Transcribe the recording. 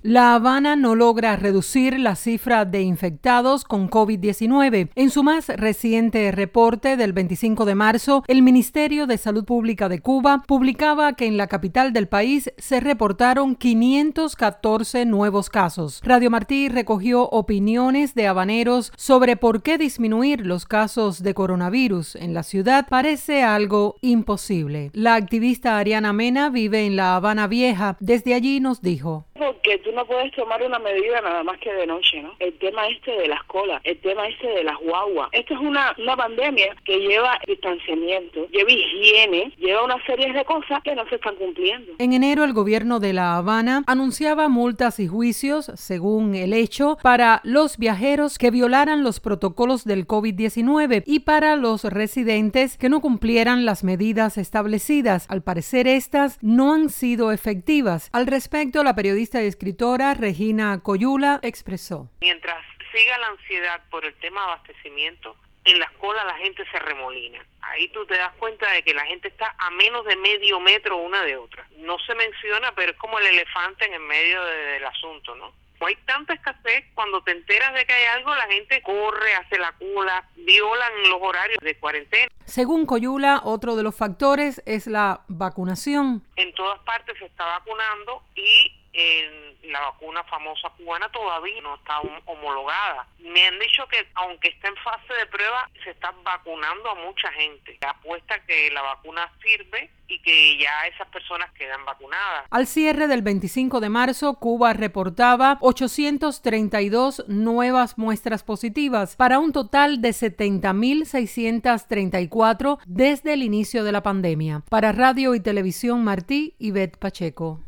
La Habana no logra reducir la cifra de infectados con COVID-19. En su más reciente reporte del 25 de marzo, el Ministerio de Salud Pública de Cuba publicaba que en la capital del país se reportaron 514 nuevos casos. Radio Martí recogió opiniones de habaneros sobre por qué disminuir los casos de coronavirus en la ciudad parece algo imposible. La activista Ariana Mena vive en La Habana Vieja. Desde allí nos dijo: porque tú no puedes tomar una medida nada más que de noche, ¿no? El tema de las colas, el tema de las guaguas. Esto es una pandemia que lleva distanciamiento, lleva higiene, lleva una serie de cosas que no se están cumpliendo. En enero, el gobierno de La Habana anunciaba multas y juicios, según el hecho, para los viajeros que violaran los protocolos del COVID-19 y para los residentes que no cumplieran las medidas establecidas. Al parecer, estas no han sido efectivas. Al respecto, la periodista y escritora Regina Coyula expresó: mientras siga la ansiedad por el tema de abastecimiento, en las colas la gente se remolina. Ahí tú te das cuenta de que la gente está a menos de medio metro una de otra. No se menciona, pero es como el elefante en el medio del asunto, ¿no? Hay tanta escasez, cuando te enteras de que hay algo, la gente corre, hace la cola, violan los horarios de cuarentena. Según Coyula, otro de los factores es la vacunación. En todas partes se está vacunando y la vacuna famosa cubana todavía no está homologada. Me han dicho que aunque está en fase de prueba, se está vacunando a mucha gente. Apuesta que la vacuna sirve y que ya esas personas quedan vacunadas. Al cierre del 25 de marzo, Cuba reportaba 832 nuevas muestras positivas para un total de 70.634 desde el inicio de la pandemia. Para Radio y Televisión Martí, Ivette Pacheco.